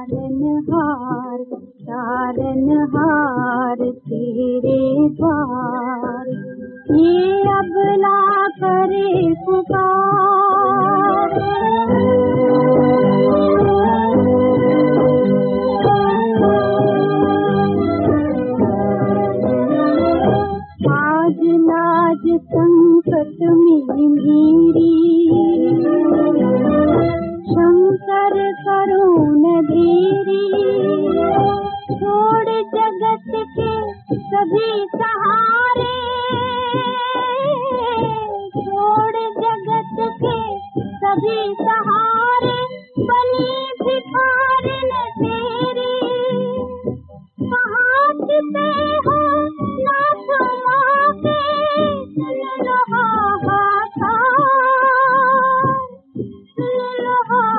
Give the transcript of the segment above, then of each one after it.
तारनहार तारनहार तेरे द्वार, ये अबला करे पुकार। आज लाज संकट में मेरी, शंकर करुण देरी। छोड़ जगत के सभी सहारे, छोड़ जगत के सभी सहारे, बनी भिखारिन तेरी। कहाँ छिपे हो नाथ माँ के, सुन लो हाहाकार, सुन लो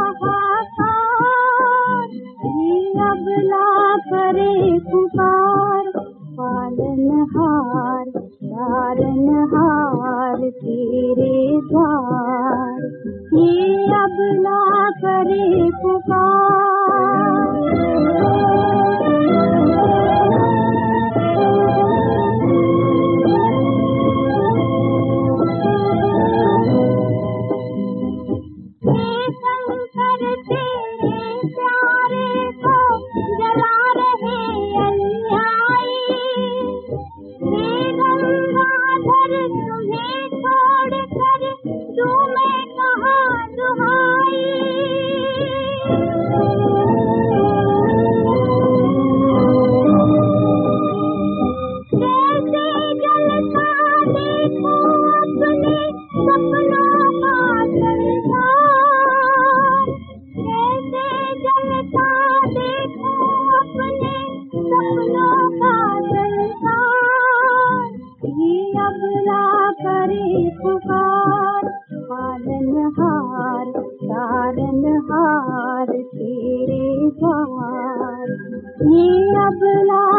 हाहाकार। ये अबला करे पुकार, पालनहार तारनहार तेरे द्वार, ये अबला करे पुकार। शंकर तेरे प्यारे को जला रहे अन्यायी, हे गंगाधर तुम्हें छोड़कर तुम्हें कहाँ दुहाई। कैसे जलता देखो अपने सपनों का संसार, कैसे जलता देखो अपने सपनों का संसार। ये अबला करे पुकार, पालनहार तारनहार तेरे द्वार, ये अबला